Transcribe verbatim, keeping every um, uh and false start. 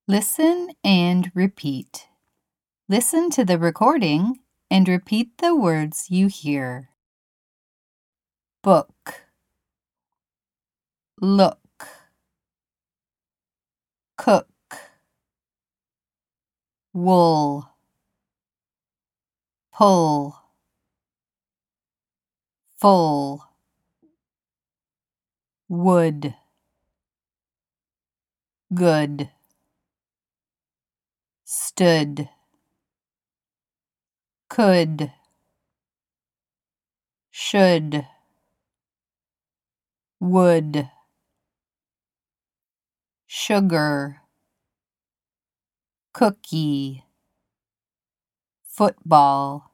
Listen and repeat. Listen to the recording and repeat the words you hear. Book, look, cook, wool, pull, full, wood, good, stood, could, should, would, sugar, cookie, football.